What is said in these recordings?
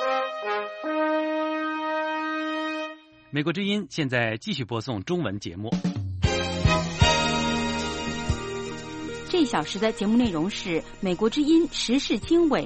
美国之音现在继续播送中文节目。 这一小时的节目内容是美国之音时事经纬。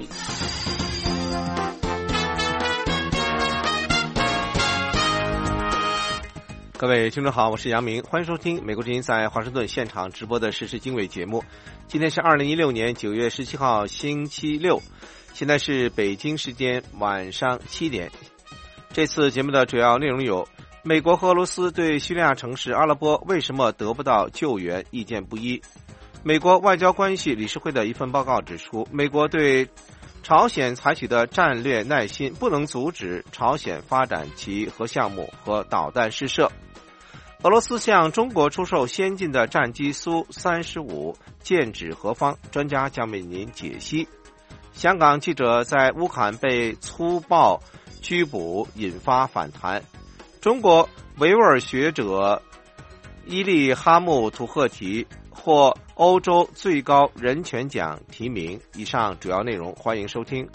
各位听众好，我是杨明，欢迎收听美国之音在华盛顿现场直播的时事经纬节目。今天是2016年9月17号星期六，现在是北京时间晚上7点。这次节目的主要内容有：美国和俄罗斯对叙利亚城市阿勒颇为什么得不到救援意见不一。美国外交关系理事会的一份报告指出，美国对朝鲜采取的战略耐心不能阻止朝鲜发展其核项目和导弹试射。俄罗斯向中国出售先进的战机苏35，剑指何方？专家将为您解析。香港记者在乌克兰被粗暴拘捕，引发反弹。中国维吾尔学者伊利哈木图赫提获欧洲最高人权奖提名。以上主要内容，欢迎收听。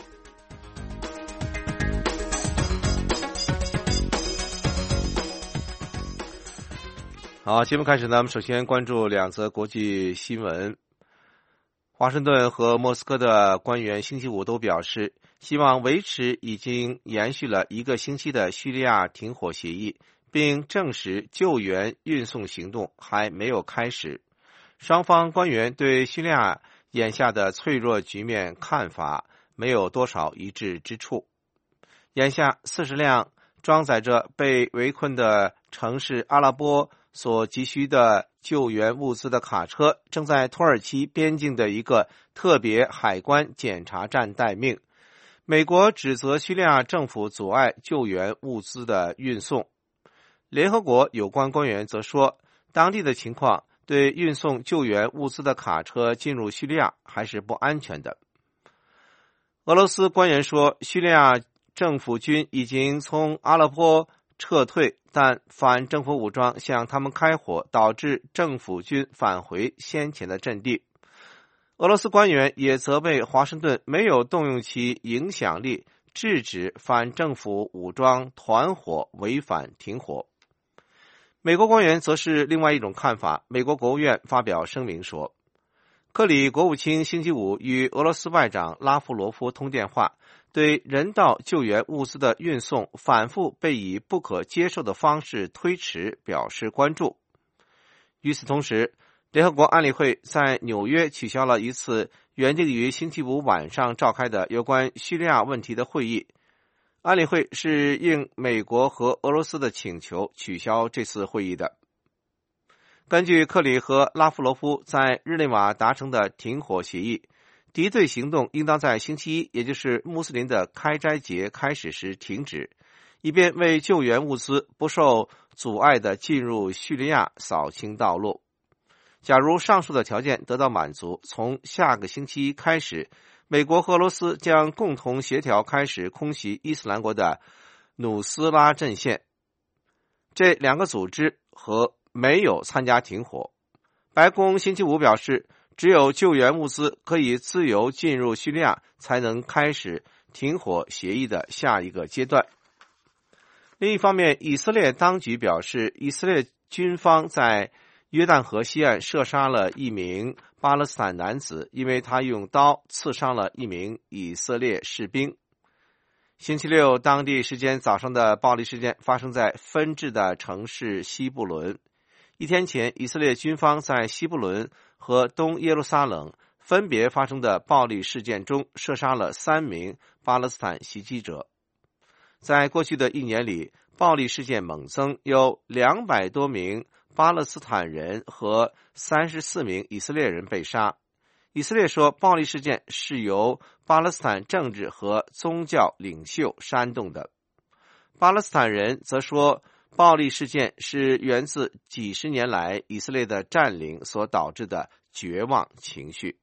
好，节目开始呢，我们首先关注两则国际新闻。华盛顿和莫斯科的官员星期五都表示，希望维持已经延续了1个星期的叙利亚停火协议，并证实救援运送行动还没有开始。双方官员对叙利亚眼下的脆弱局面看法没有多少一致之处。眼下40辆装载着被围困的城市阿拉颇所急需的救援物资的卡车正在土耳其边境的一个特别海关检查站待命。美国指责叙利亚政府阻碍救援物资的运送。联合国有关官员则说，当地的情况对运送救援物资的卡车进入叙利亚还是不安全的。俄罗斯官员说，叙利亚政府军已经从阿勒颇撤退，但反政府武装向他们开火，导致政府军返回先前的阵地。俄罗斯官员也责备华盛顿没有动用其影响力制止反政府武装团伙违反停火。美国官员则是另外一种看法。美国国务院发表声明说，克里国务卿星期五与俄罗斯外长拉夫罗夫通电话，对人道救援物资的运送反复被以不可接受的方式推迟表示关注。与此同时，联合国安理会在纽约取消了一次原定于星期五晚上召开的有关叙利亚问题的会议。安理会是应美国和俄罗斯的请求取消这次会议的。根据克里和拉夫罗夫在日内瓦达成的停火协议，敌对行动应当在星期一，也就是穆斯林的开斋节开始时停止，以便为救援物资不受阻碍地进入叙利亚扫清道路。假如上述的条件得到满足，从下个星期一开始，美国和俄罗斯将共同协调开始空袭伊斯兰国的努斯拉阵线。这两个组织和没有参加停火。白宫星期五表示，只有救援物资可以自由进入叙利亚，才能开始停火协议的下一个阶段。另一方面，以色列当局表示，以色列军方在约旦河西岸射杀了一名巴勒斯坦男子，因为他用刀刺伤了一名以色列士兵。星期六当地时间早上的暴力事件发生在分治的城市西布伦。一天前，以色列军方在西布伦和东耶路撒冷分别发生的暴力事件中射杀了3名巴勒斯坦袭击者。在过去的1年里，暴力事件猛增，有200多名巴勒斯坦人和34名以色列人被杀。以色列说，暴力事件是由巴勒斯坦政治和宗教领袖煽动的。巴勒斯坦人则说，暴力事件是源自几十年来以色列的占领所导致的绝望情绪。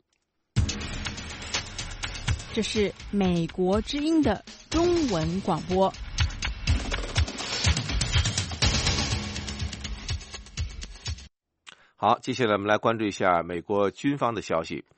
这是美国之音的中文广播。 好，接下来我们来关注一下美国军方的消息。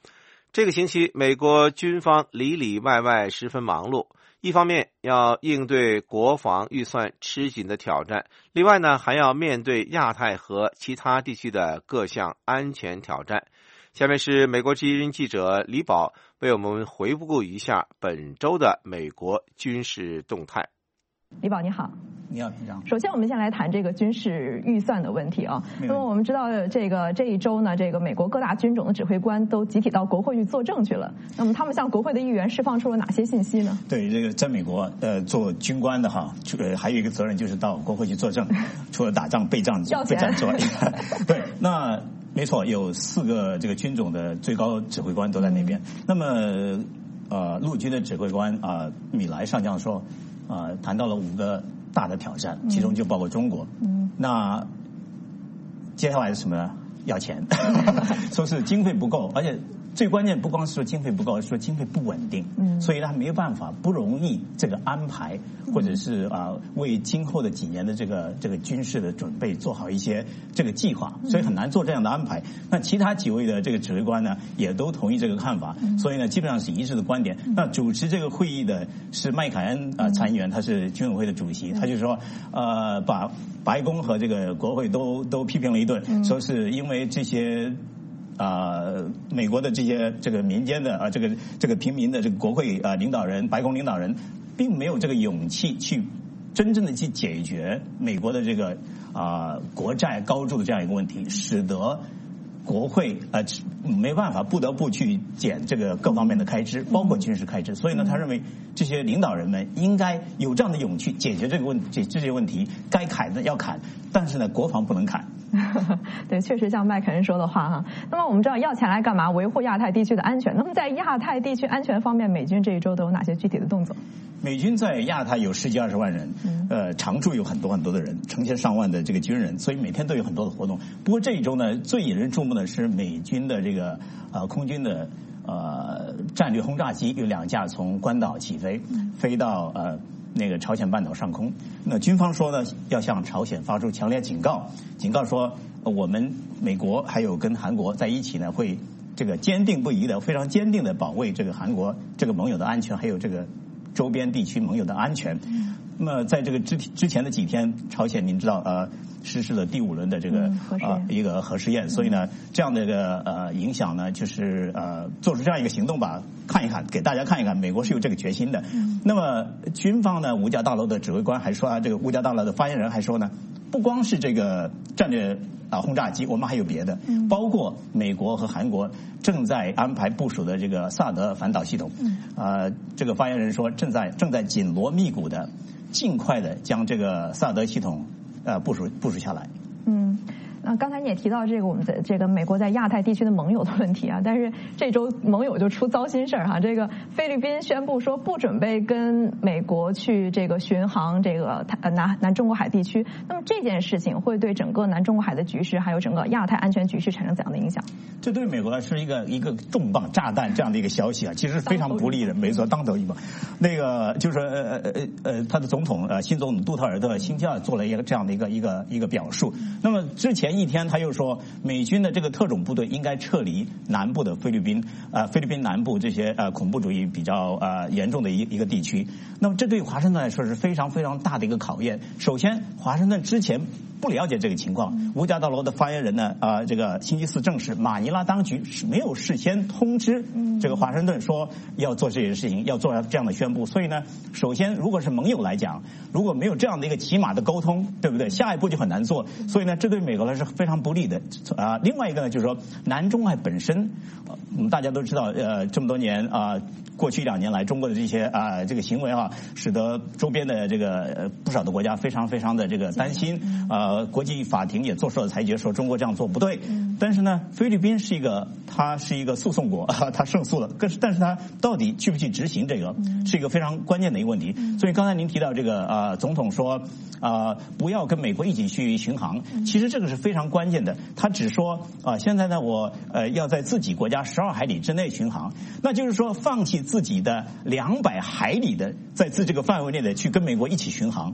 这个星期，美国军方里里外外十分忙碌，一方面要应对国防预算吃紧的挑战，另外呢，还要面对亚太和其他地区的各项安全挑战。下面是美国之音记者李宝为我们回顾一下本周的美国军事动态。 李宝你好。 你好，平常。 首先，我们先来谈这个军事预算的问题啊。那么我们知道，这一周呢，这个美国各大军种的指挥官都集体到国会去作证去了。那么他们向国会的议员释放出了哪些信息呢？ 对，这个在美国，做军官的哈，还有一个责任就是到国会去作证，除了打仗备战之外，对，那没错，有4个这个军种的最高指挥官都在那边。那么，陆军的指挥官米莱上将说，谈到了5个大的挑战，其中就包括中国。那接下来是什么呢？要钱，说是经费不够，而且最关键不光是说经费不够，而是说经费不稳定。所以他没有办法，不容易这个安排，或者是为今后的几年的这个军事的准备做好一些这个计划，所以很难做这样的安排。那其他几位的这个指挥官呢，也都同意这个看法，所以呢，基本上是一致的观点。那主持这个会议的是麦凯恩参议员，他是军委会的主席，他就说把白宫和这个国会都批评了一顿，说是因为这些美国的这个民间的这个平民的这个国会领导人、白宫领导人，并没有这个勇气去真正的去解决美国的这个国债高筑的这样一个问题，使得国会没办法，不得不去减这个各方面的开支，包括军事开支。所以呢，他认为这些领导人们应该有这样的勇气解决这些问题，该砍的要砍，但是呢，国防不能砍。 对，确实像麦肯恩说的话哈。那么我们知道要钱来干嘛？维护亚太地区的安全。那么在亚太地区安全方面，美军这一周都有哪些具体的动作？ 美军在亚太有10几20万人，常驻有很多的人，成千上万的这个军人，所以每天都有很多的活动。不过这一周呢，最引人注目的是美军的这个空军的战略轰炸机有2架从关岛起飞，飞到那个朝鲜半岛上空。那军方说呢，要向朝鲜发出强烈警告说我们美国还有跟韩国在一起呢，会这个坚定不移的、非常坚定的保卫这个韩国这个盟友的安全，还有这个周边地区盟友的安全。那么在这个之前的几天，朝鲜您知道实施了第5轮的这个一个核试验，所以呢，这样的一个影响呢，就是做出这样一个行动吧，看一看，给大家看一看，美国是有这个决心的。那么军方呢，五角大楼的指挥官还说这个五角大楼的发言人还说呢，不光是这个战略轰炸机，我们还有别的，包括美国和韩国正在安排部署的这个萨德反导系统。这个发言人说，正在紧锣密鼓的尽快的将这个萨德系统部署下来。 那刚才你也提到我们的这个美国在亚太地区的盟友的问题啊，但是这周盟友就出糟心事儿哈。这个菲律宾宣布说不准备跟美国去这个巡航这个南中国海地区。那么这件事情会对整个南中国海的局势，还有整个亚太安全局势产生怎样的影响？ 这对美国来说是一个重磅炸弹这样的一个消息啊，其实非常不利的。没错，当头一棒。那个就是说他的总统新总统杜特尔特星期二做了这样的一个表述。那么之前一天他又说，美军的这个特种部队应该撤离南部的菲律宾南部这些恐怖主义比较严重的一个地区。那么这对华盛顿来说是非常非常大的一个考验。首先，华盛顿之前不了解这个情况，五角大楼的发言人呢这个星期四证实，马尼拉当局是没有事先通知这个华盛顿说要做这些事情，要做这样的宣布。所以呢，首先如果是盟友来讲，如果没有这样的一个起码的沟通，对不对？下一步就很难做。所以呢，这对美国来说是非常不利的。另外一个呢，就是说南中海本身，我们大家都知道，这么多年过去1-2年来，中国的这些这个行为使得周边的这个不少的国家非常非常的这个担心。国际法庭也做出了裁决，说中国这样做不对。但是呢，菲律宾它是一个诉讼国，它胜诉了。但是它到底去不去执行这个，是一个非常关键的一个问题。所以刚才您提到这个总统说不要跟美国一起去巡航，其实这个是非常关键的。他只说现在呢我要在自己国家12海里之内巡航，那就是说放弃自己的200海里的在这个范围内的去跟美国一起巡航。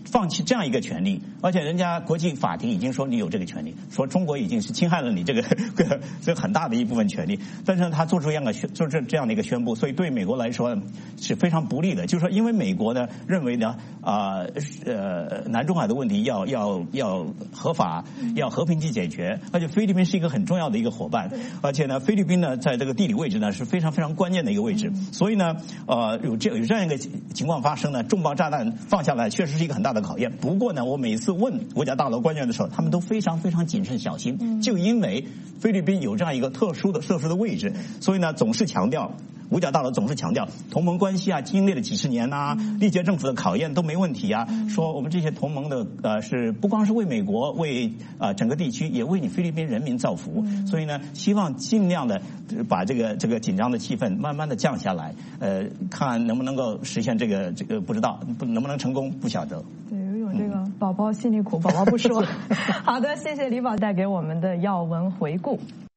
放弃这样一个权利，而且人家国际法庭已经说你有这个权利，说中国已经是侵害了你这个很大的一部分权利，但是呢，他做出这样的一个宣布，所以对美国来说是非常不利的。就是说，因为美国呢认为呢南中海的问题要合法，要和平去解决，而且菲律宾是一个很重要的一个伙伴，而且呢，菲律宾呢在这个地理位置呢是非常非常关键的一个位置，所以呢有这样一个情况发生呢，重磅炸弹放下来确实是一个很大的考验。不过呢，我每次问五角大楼官员的时候，他们都非常非常谨慎小心，就因为菲律宾有这样一个特殊的位置，所以呢总是强调。五角大楼总是强调同盟关系啊，经历了几十年啊，历届政府的考验都没问题啊。说我们这些同盟的是不光是为美国，为整个地区，也为你菲律宾人民造福。所以呢，希望尽量的把这个紧张的气氛慢慢的降下来。看能不能够实现这个不知道能不能成功，不晓得。 对，有这个宝宝心里苦，宝宝不说。好的，谢谢李宝带给我们的要闻回顾。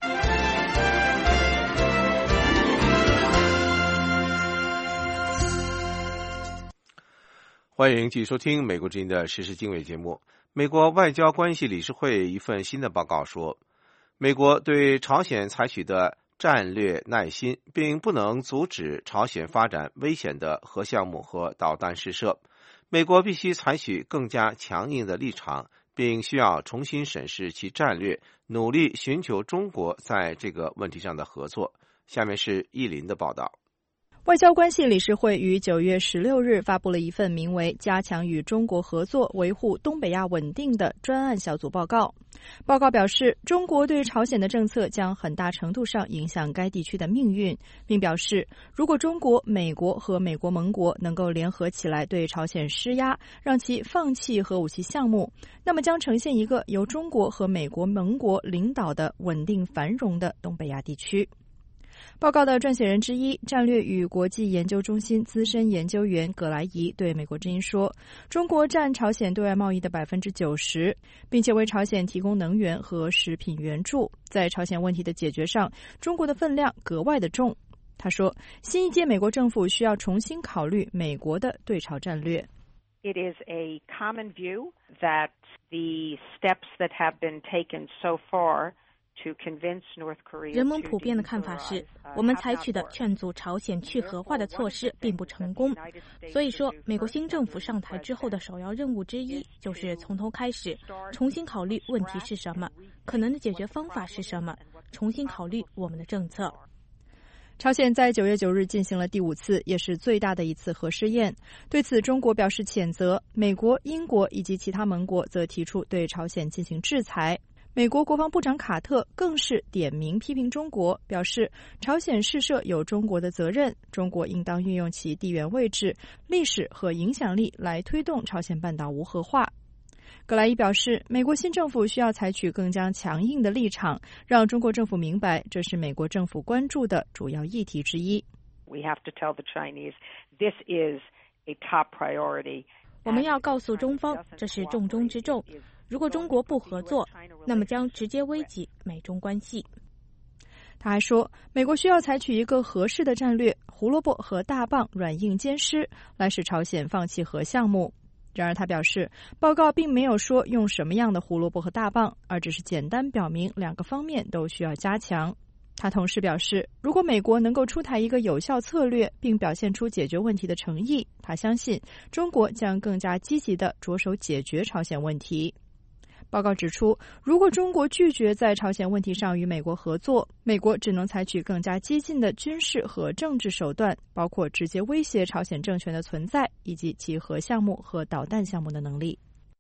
欢迎继续收听美国之音的时事经纬节目。美国外交关系理事会一份新的报告说，美国对朝鲜采取的战略耐心，并不能阻止朝鲜发展危险的核项目和导弹试射。美国必须采取更加强硬的立场，并需要重新审视其战略，努力寻求中国在这个问题上的合作。下面是易林的报道。 外交关系理事会于9月16日发布了一份名为《加强与中国合作，维护东北亚稳定》的专案小组报告。报告表示，中国对朝鲜的政策将很大程度上影响该地区的命运，并表示，如果中国、美国和美国盟国能够联合起来对朝鲜施压，让其放弃核武器项目，那么将呈现一个由中国和美国盟国领导的稳定繁荣的东北亚地区。报告的撰写人之一，战略与国际研究中心资深研究员葛莱仪对美国之音说，中国占朝鲜对外贸易的 90%， 并且为朝鲜提供能源和食品援助。在朝鲜问题的解决上，中国的分量格外的重。他说，新一届美国政府需要重新考虑美国的对朝战略。 It is a common view that the steps that have been taken so far 人们普遍的看法是，我们采取的劝阻朝鲜去核化的措施并不成功。所以说，美国新政府上台之后的首要任务之一，就是从头开始，重新考虑问题是什么，可能的解决方法是什么，重新考虑我们的政策。 朝鲜在9月9日进行了第5次，也是最大的一次核试验。对此，中国表示谴责，美国、英国以及其他盟国则提出对朝鲜进行制裁。美国国防部长卡特更是点名批评中国，表示朝鲜试射有中国的责任，中国应当运用其地缘位置、历史和影响力来推动朝鲜半岛无核化。葛莱伊表示，美国新政府需要采取更加强硬的立场，让中国政府明白这是美国政府关注的主要议题之一。 We have to tell the Chinese this is a top priority. 我们要告诉中方，这是重中之重。如果中国不合作，那么将直接危及美中关系。 他还说，美国需要采取一个合适的战略，胡萝卜和大棒软硬兼施，来使朝鲜放弃核项目。然而他表示，报告并没有说用什么样的胡萝卜和大棒，而只是简单表明2个方面都需要加强。他同时表示，如果美国能够出台一个有效策略，并表现出解决问题的诚意，他相信中国将更加积极地着手解决朝鲜问题。报告指出，如果中国拒绝在朝鲜问题上与美国合作，美国只能采取更加激进的军事和政治手段，包括直接威胁朝鲜政权的存在以及其核项目和导弹项目的能力。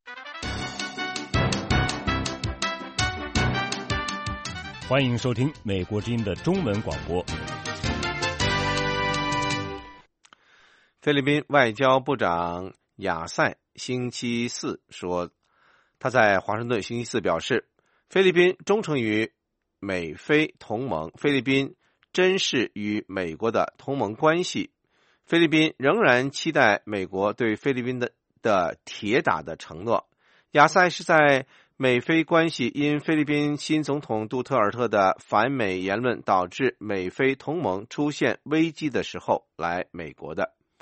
欢迎收听美国之音的中文广播。 菲律宾外交部长亚塞星期四说，他在华盛顿星期四表示，菲律宾忠诚于美菲同盟，菲律宾珍视与美国的同盟关系，菲律宾仍然期待美国对菲律宾的铁打的承诺。亚塞是在美菲关系因菲律宾新总统杜特尔特的反美言论导致美菲同盟出现危机的时候来美国的。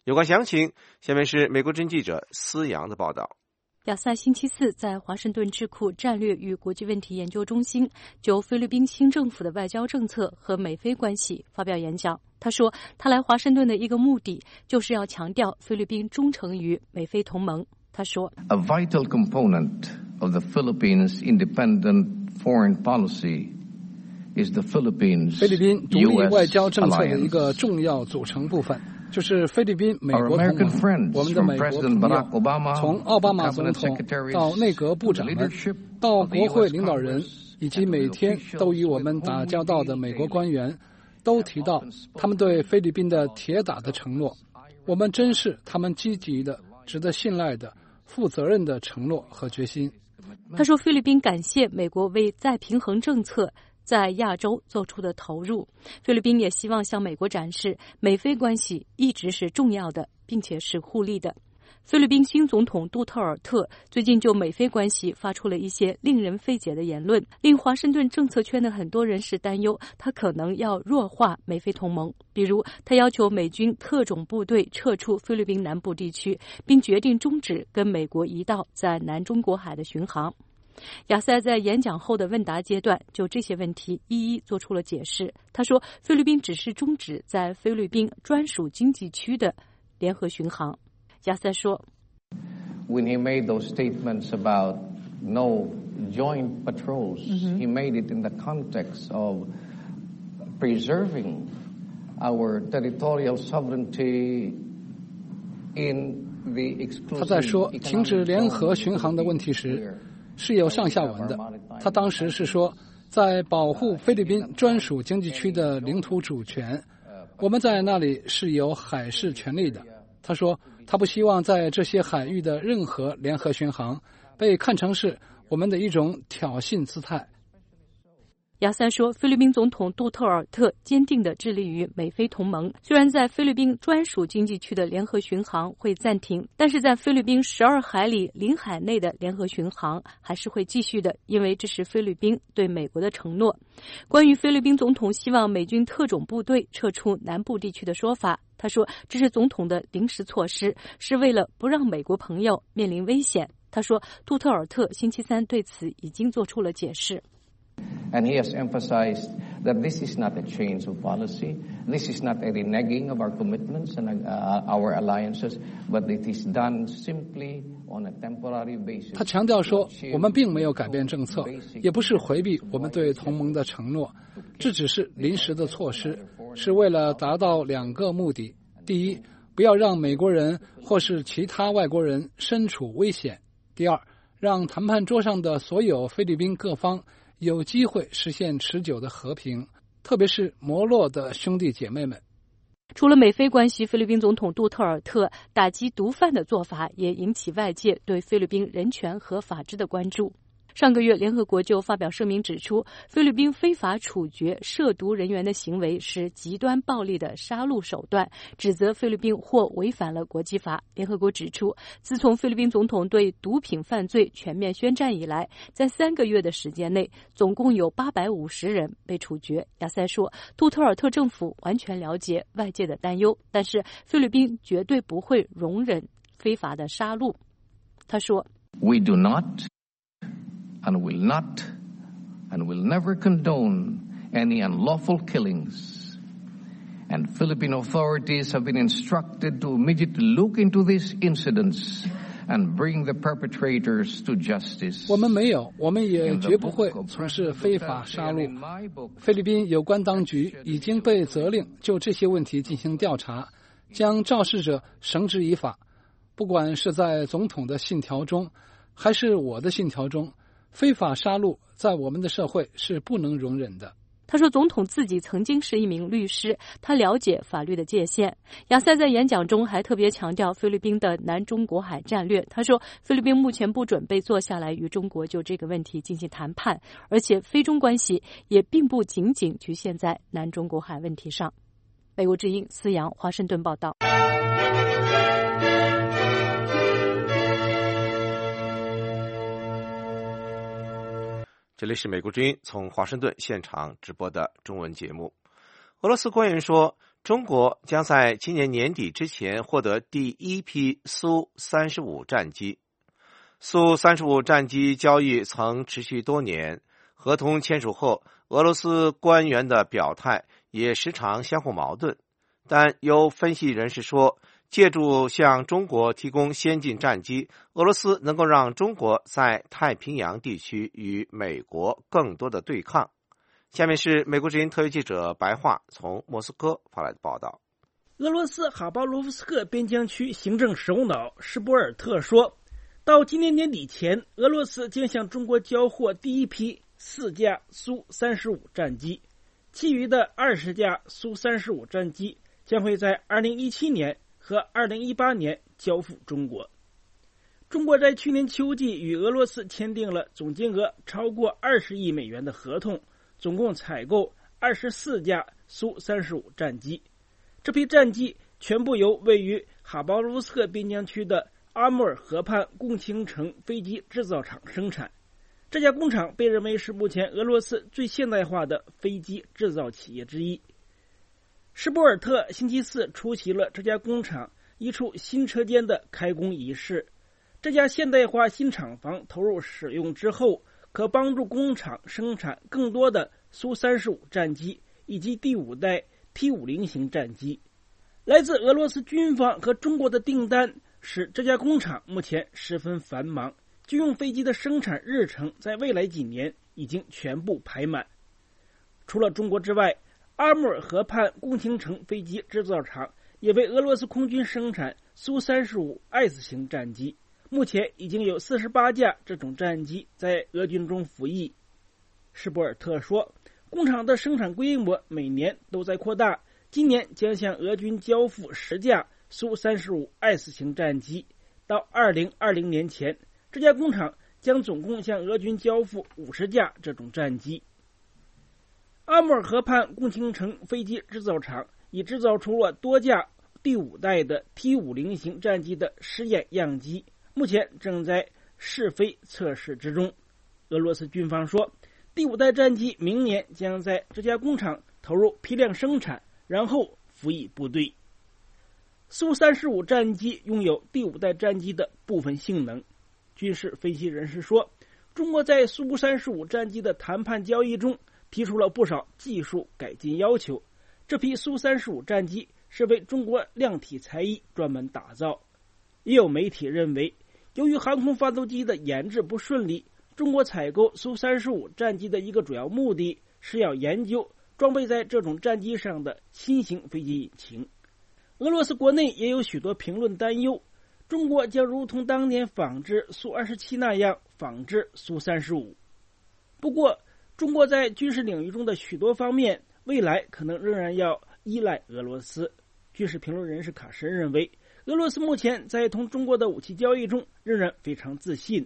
有关详情，下面是美国之音记者思阳的报道。 亚萨星期四在华盛顿智库战略与国际问题研究中心就菲律宾新政府的外交政策和美菲关系发表演讲。他说，他来华盛顿的一个目的就是要强调菲律宾忠诚于美菲同盟。他说 A vital component of the Philippines' independent foreign policy is the Philippines' 菲律宾独立外交政策的一个重要组成部分就是菲律宾美国同盟。我们的美国朋友，从奥巴马总统到内阁部长们，到国会领导人，以及每天都与我们打交道的美国官员，都提到他们对菲律宾的铁打的承诺。我们珍视他们积极的、值得信赖的、负责任的承诺和决心。 他说，菲律宾感谢美国为再平衡政策在亚洲做出的投入，菲律宾也希望向美国展示美菲关系一直是重要的，并且是互利的。菲律宾新总统杜特尔特最近就美菲关系发出了一些令人费解的言论，令华盛顿政策圈的很多人士担忧他可能要弱化美菲同盟。比如，他要求美军特种部队撤出菲律宾南部地区，并决定终止跟美国一道在南中国海的巡航。亚塞在演讲后的问答阶段就这些问题一一做出了解释。他说，菲律宾只是终止在菲律宾专属经济区的联合巡航。亚塞说 When he made those statements about no joint patrols, he made it in the context of preserving our territorial sovereignty in the exclusive 他在说停止联合巡航的问题时是有上下文的。他当时是说，在保护菲律宾专属经济区的领土主权，我们在那里是有海事权利的。他说，他不希望在这些海域的任何联合巡航被看成是我们的一种挑衅姿态。 亚塞说，菲律宾总统杜特尔特坚定地致力于美菲同盟，虽然在菲律宾专属经济区的联合巡航会暂停，但是在菲律宾12海里领海内的联合巡航还是会继续的，因为这是菲律宾对美国的承诺。关于菲律宾总统希望美军特种部队撤出南部地区的说法，他说这是总统的临时措施，是为了不让美国朋友面临危险。他说，杜特尔特星期三对此已经做出了解释。 And he has emphasized that this is not a change of policy, this is not a reneging of our commitments and our alliances, but it is done simply on a temporary basis. 他强调说，我们并没有改变政策，也不是回避我们对同盟的承诺，这只是临时的措施，是为了达到2个目的：第一，不要让美国人或是其他外国人身处危险；第二，让谈判桌上的所有菲律宾各方有机会实现持久的和平，特别是摩洛的兄弟姐妹们。 除了美菲关系，菲律宾总统杜特尔特打击毒贩的做法也引起外界对菲律宾人权和法治的关注。上个月，联合国就发表声明指出，菲律宾非法处决涉毒人员的行为是极端暴力的杀戮手段，指责菲律宾或违反了国际法。联合国指出，自从菲律宾总统对毒品犯罪全面宣战以来，在3个月的时间内，总共有850人被处决。亚塞说，杜特尔特政府完全了解外界的担忧，但是菲律宾绝对不会容忍非法的杀戮。他说 We do not and will not and will never condone any unlawful killings. And Philippine authorities have been instructed to immediately look into these incidents and bring the perpetrators to justice. 我们没有，我们也绝不会从事非法杀戮。菲律宾有关当局已经被责令就这些问题进行调查，将肇事者绳之以法。不管是在总统的信条中，还是我的信条中，非法杀戮在我们的社会是不能容忍的。 他说，总统自己曾经是一名律师，他了解法律的界限。亚塞在演讲中还特别强调菲律宾的南中国海战略。他说，菲律宾目前不准备坐下来与中国就这个问题进行谈判，而且菲中关系也并不仅仅局限在南中国海问题上。美国之音思阳华盛顿报道。 这里是美国之音从华盛顿现场直播的中文节目。俄罗斯官员说， 中国将在今年年底之前获得第一批苏35战机。苏35战机交易曾持续多年，合同签署后，俄罗斯官员的表态也时常相互矛盾。但有分析人士说，借助向中国提供先进战机，俄罗斯能够让中国在太平洋地区与美国更多的对抗。下面是美国之音特约记者白桦从莫斯科发来的报道。 俄罗斯哈巴罗夫斯克边疆区行政首脑施波尔特说，到今年年底前，俄罗斯将向中国交货第一批4架苏35战机，其余的20架苏35战机将会在2017年和2018年交付中国。中国在去年秋季与俄罗斯签订了总金额超过20亿美元的合同，总共采购24架苏35战机。这批战机全部由位于哈巴罗夫斯克边疆区的阿穆尔河畔共青城飞机制造厂生产。这家工厂被认为是目前俄罗斯最现代化的飞机制造企业之一。施波尔特星期四出席了这家工厂一处新车间的开工仪式。这家现代化新厂房投入使用之后，可帮助工厂生产更多的苏35战机以及第5代 T50 型战机。来自俄罗斯军方和中国的订单使这家工厂目前十分繁忙，军用飞机的生产日程在未来几年已经全部排满。除了中国之外，阿穆尔河畔共青城飞机制造厂也为俄罗斯空军生产苏35S 型战机，目前已经有48架这种战机在俄军中服役。施波尔特说，工厂的生产规模每年都在扩大，今年将向俄军交付10架苏35S 型战机，到2020年前，这家工厂将总共向俄军交付50架这种战机。阿穆尔河畔共青城飞机制造厂已制造出了多架第5代的 T50 型战机的试验样机，目前正在试飞测试之中。俄罗斯军方说，第5代战机明年将在这家工厂投入批量生产，然后服役部队。苏35战机拥有第5代战机的部分性能。军事分析人士说，中国在苏35战机的谈判交易中提出了不少技术改进要求。这批苏35战机是为中国量体裁衣专门打造。也有媒体认为，由于航空发动机的研制不顺利，中国采购苏35战机的一个主要目的是要研究装备在这种战机上的新型飞机引擎。俄罗斯国内也有许多评论担忧，中国将如同当年仿制苏27那样仿制苏35。不过，中国在军事领域中的许多方面，未来可能仍然要依赖俄罗斯。军事评论人士卡什认为，俄罗斯目前在同中国的武器交易中仍然非常自信。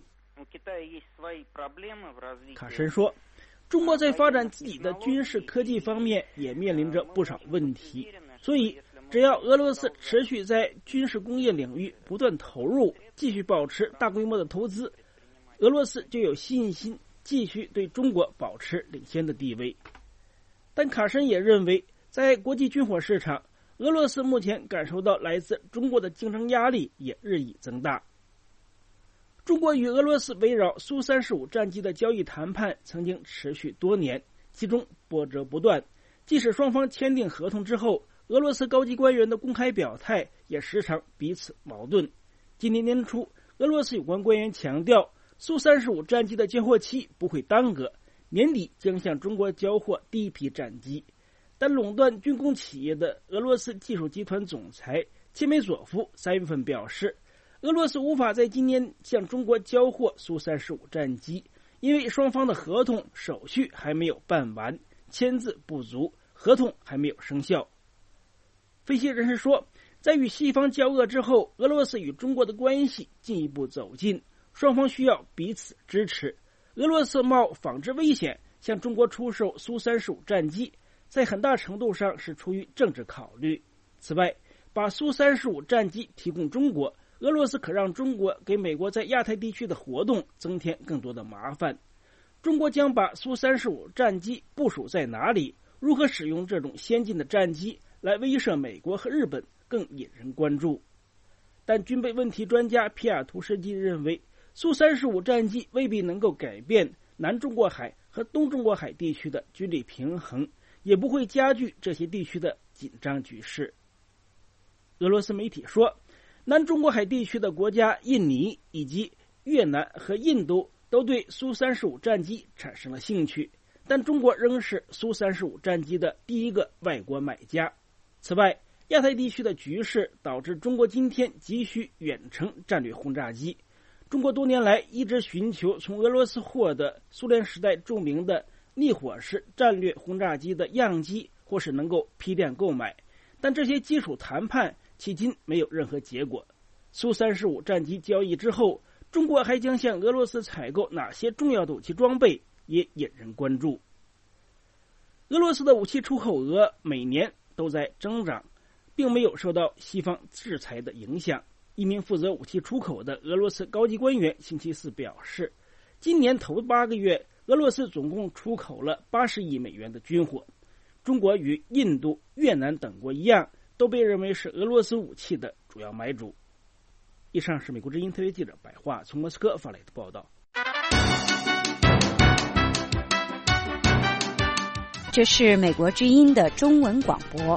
卡什说，中国在发展自己的军事科技方面也面临着不少问题，所以只要俄罗斯持续在军事工业领域不断投入，继续保持大规模的投资，俄罗斯就有信心继续对中国保持领先的地位。但卡什也认为，在国际军火市场，俄罗斯目前感受到来自中国的竞争压力也日益增大。中国与俄罗斯围绕苏35战机的交易谈判曾经持续多年，其中波折不断。即使双方签订合同之后，俄罗斯高级官员的公开表态也时常彼此矛盾。今年年初，俄罗斯有关官员强调，苏35战机的交货期不会耽搁，年底将向中国交货第一批战机。但垄断军工企业的俄罗斯技术集团总裁切梅佐夫3月份表示，俄罗斯无法在今年向中国交货苏35战机，因为双方的合同手续还没有办完，签字不足，合同还没有生效。分析人士说，在与西方交恶之后，俄罗斯与中国的关系进一步走近，双方需要彼此支持。俄罗斯冒仿制危险向中国出售苏35战机，在很大程度上是出于政治考虑。此外，把苏35战机提供中国，俄罗斯可让中国给美国在亚太地区的活动增添更多的麻烦。中国将把苏35战机部署在哪里，如何使用这种先进的战机， 来威慑美国和日本更引人关注。但军备问题专家皮亚图什基认为，苏35战机未必能够改变南中国海和东中国海地区的军力平衡，也不会加剧这些地区的紧张局势。俄罗斯媒体说，南中国海地区的国家印尼以及越南和印度都对苏35战机产生了兴趣，但中国仍是苏35战机的第一个外国买家。此外，亚太地区的局势导致中国今天急需远程战略轰炸机。中国多年来一直寻求从俄罗斯获得苏联时代著名的逆火式战略轰炸机的样机，或是能够批量购买，但这些基础谈判迄今没有任何结果。苏35战机交易之后，中国还将向俄罗斯采购哪些重要的武器装备，也引人关注。俄罗斯的武器出口额每年都在增长，并没有受到西方制裁的影响。一名负责武器出口的俄罗斯高级官员星期四表示，今年头8个月，俄罗斯总共出口了80亿美元的军火。中国与印度、越南等国一样，都被认为是俄罗斯武器的主要买主。以上是美国之音特约记者白桦从莫斯科发来的报道。 这是美国之音的中文广播。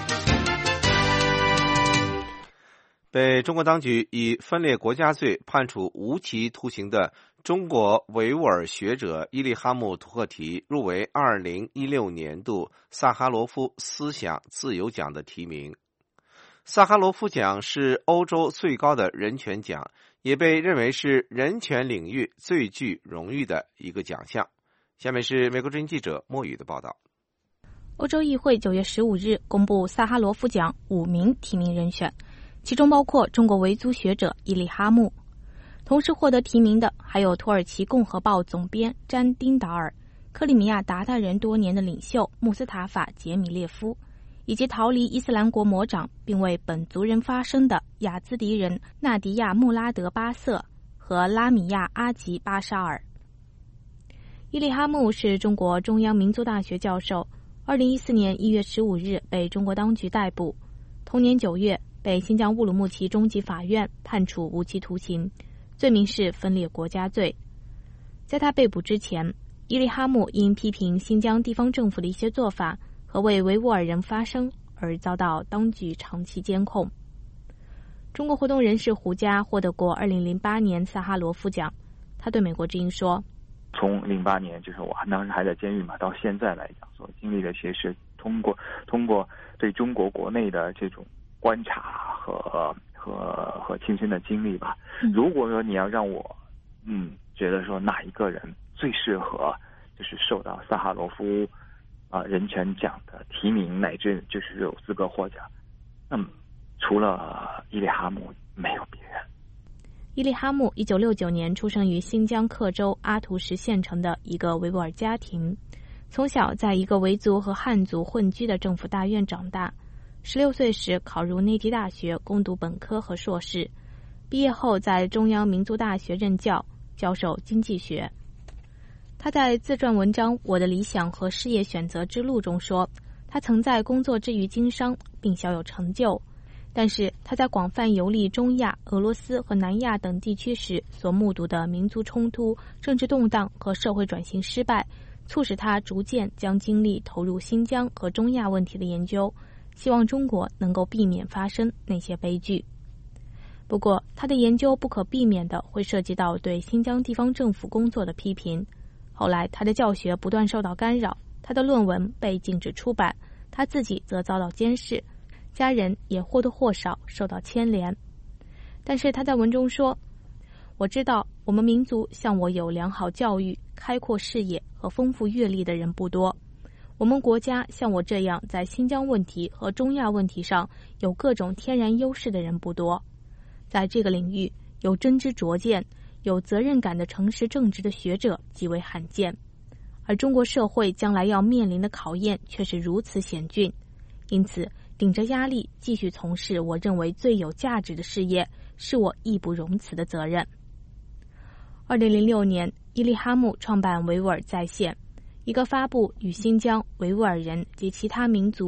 被中国当局以分裂国家罪判处无期徒刑的中国维吾尔学者伊利哈木·图赫提入围2016年度萨哈罗夫思想自由奖的提名。萨哈罗夫奖是欧洲最高的人权奖，也被认为是人权领域最具荣誉的一个奖项。下面是美国之音记者莫宇的报道。 欧洲议会9月15日公布萨哈罗夫奖5名提名人选，其中包括中国维族学者伊利哈木。同时获得提名的还有土耳其共和报总编詹丁达尔、克里米亚鞑靼人多年的领袖穆斯塔法·杰米列夫，以及逃离伊斯兰国魔掌并为本族人发声的雅兹迪人纳迪亚·穆拉德·巴瑟和拉米亚·阿吉·巴沙尔。伊利哈木是中国中央民族大学教授，2014年1月15日被中国当局逮捕，同年9月被新疆乌鲁木齐中级法院判处无期徒刑，罪名是分裂国家罪。在他被捕之前，伊利哈木因批评新疆地方政府的一些做法和为维吾尔人发声而遭到当局长期监控。中国活动人士胡佳获得过2008年萨哈罗夫奖，他对美国之音说， 从08年就是我当时还在监狱嘛，到现在来讲所经历的其实是通过对中国国内的这种观察和亲身的经历吧。如果说你要让我觉得说哪一个人最适合就是受到萨哈罗夫人权奖的提名，乃至就是有资格获奖，那么除了伊利哈木没有别人。 伊利哈木1969年出生于新疆克州阿图什县城的一个维吾尔家庭，从小在一个维族和汉族混居的政府大院长大。16岁时考入内地大学攻读本科和硕士，毕业后在中央民族大学任教，教授经济学。他在自传文章《我的理想和事业选择之路》中说，他曾在工作之余经商并小有成就，但是他在广泛游历中亚、俄罗斯和南亚等地区时所目睹的民族冲突、政治动荡和社会转型失败，促使他逐渐将精力投入新疆和中亚问题的研究，希望中国能够避免发生那些悲剧。不过，他的研究不可避免地会涉及到对新疆地方政府工作的批评。后来，他的教学不断受到干扰，他的论文被禁止出版，他自己则遭到监视，家人也或多或少受到牵连。但是他在文中说，我知道我们民族像我有良好教育、开阔视野和丰富阅历的人不多，我们国家像我这样在新疆问题和中亚问题上有各种天然优势的人不多，在这个领域有真知灼见、有责任感的诚实正直的学者极为罕见，而中国社会将来要面临的考验却是如此险峻，因此顶着压力继续从事我认为最有价值的事业，是我义不容辞的责任。2006年，伊利哈木创办维吾尔在线，一个发布与新疆维吾尔人及其他民族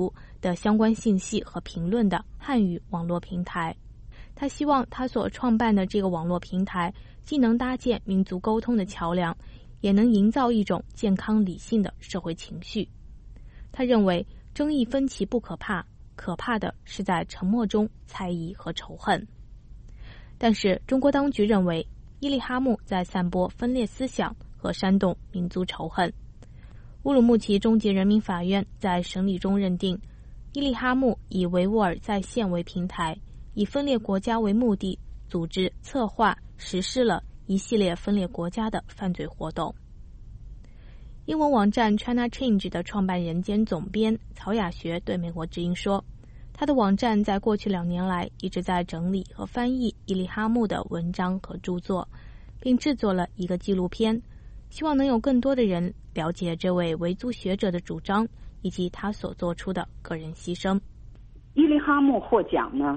的相关信息和评论的汉语网络平台。他希望他所创办的这个网络平台既能搭建民族沟通的桥梁，也能营造一种健康理性的社会情绪。他认为争议分歧不可怕，可怕的是在沉默中猜疑和仇恨。但是中国当局认为伊利哈木在散播分裂思想和煽动民族仇恨。乌鲁木齐中级人民法院在审理中认定，伊利哈木以维吾尔在线为平台，以分裂国家为目的，组织、策划、实施了一系列分裂国家的犯罪活动。英文网站 China Change 的创办人兼总编曹雅学对美国之音说，他的网站在过去2年来一直在整理和翻译伊利哈木的文章和著作，并制作了一个纪录片，希望能有更多的人了解这位维族学者的主张以及他所做出的个人牺牲。 伊利哈木获奖呢，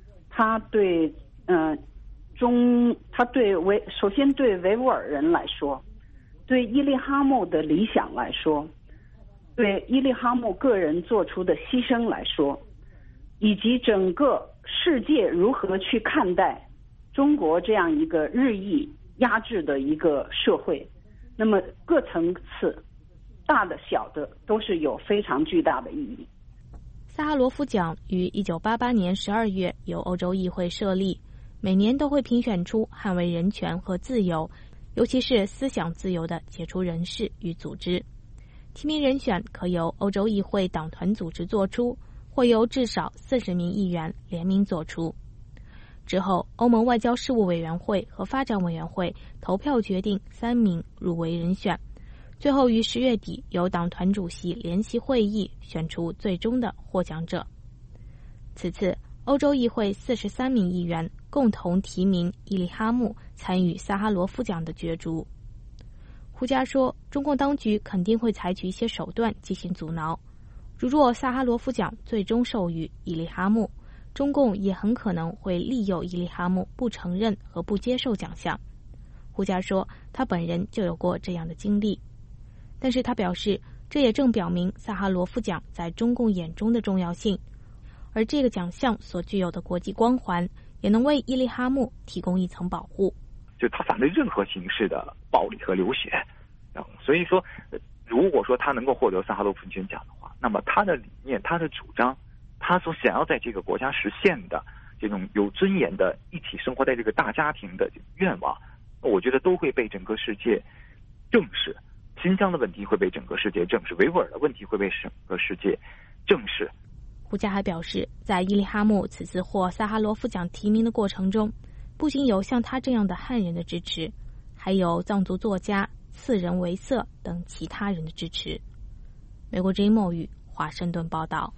首先对维吾尔人来说，对伊利哈木的理想来说，对伊利哈木个人做出的牺牲来说，以及整个世界如何去看待中国这样一个日益压制的一个社会，那么各层次大的小的都是有非常巨大的意义。 萨哈罗夫奖于1988年12月由欧洲议会设立，每年都会评选出捍卫人权和自由，尤其是思想自由的杰出人士与组织。提名人选可由欧洲议会党团组织做出，或由至少40名议员联名做出。之后，欧盟外交事务委员会和发展委员会投票决定3名入围人选，最后于10月底由党团主席联席会议选出最终的获奖者。此次，欧洲议会43名议员共同提名伊利哈木参与萨哈罗夫奖的角逐。胡佳说，中共当局肯定会采取一些手段进行阻挠，如若萨哈罗夫奖最终授予伊利哈木，中共也很可能会利诱伊利哈木不承认和不接受奖项。胡佳说，他本人就有过这样的经历，但是他表示，这也正表明萨哈罗夫奖在中共眼中的重要性，而这个奖项所具有的国际光环，也能为伊利哈木提供一层保护。 就他反对任何形式的暴力和流血，所以说，如果说他能够获得萨哈罗夫奖的话，那么他的理念、他的主张，他所想要在这个国家实现的这种有尊严的一起生活在这个大家庭的愿望，我觉得都会被整个世界正视。新疆的问题会被整个世界正视，维吾尔的问题会被整个世界正视。 胡佳还表示，在伊利哈木此次获萨哈罗夫奖提名的过程中，不仅有像他这样的汉人的支持，还有藏族作家次仁维瑟等其他人的支持。美国之音莫语华盛顿报道。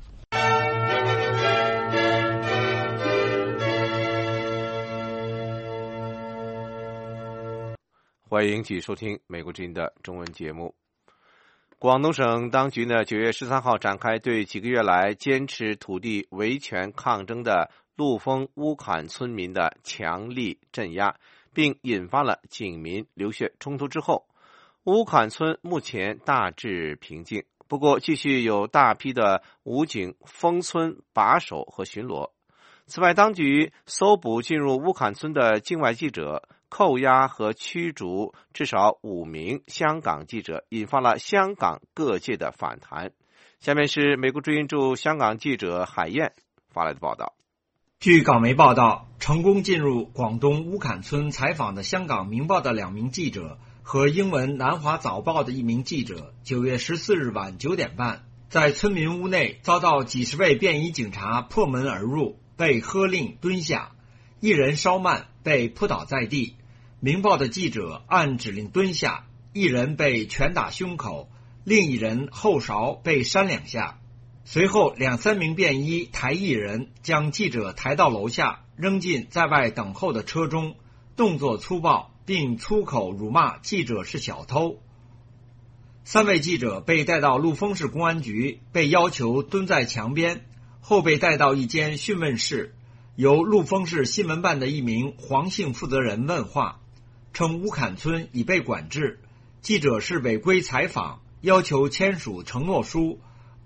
欢迎继续收听美国之音的中文节目。广东省当局呢，9月13号展开对几个月来坚持土地维权抗争的陆丰乌坎村民的强力镇压，并引发了警民流血冲突之后，乌坎村目前大致平静，不过继续有大批的武警封村把守和巡逻。此外，当局搜捕进入乌坎村的境外记者，扣押和驱逐至少5名香港记者，引发了香港各界的反弹。下面是美国之音驻香港记者海燕发来的报道。 据港媒报道，成功进入广东乌坎村采访的香港《明报》的2名记者和英文《南华早报》的1名记者，9月14日晚9点半，在村民屋内遭到几十位便衣警察破门而入，被喝令蹲下，一人稍慢被扑倒在地。明报的记者按指令蹲下，一人被拳打胸口，另一人后勺被扇2下。随后2-3名便衣抬一人，将记者抬到楼下，扔进在外等候的车中，动作粗暴，并粗口辱骂记者是小偷。3位记者被带到陆丰市公安局，被要求蹲在墙边，后被带到一间讯问室，由陆丰市新闻办的一名黄姓负责人问话，称乌坎村已被管制，记者是违规采访，要求签署承诺书，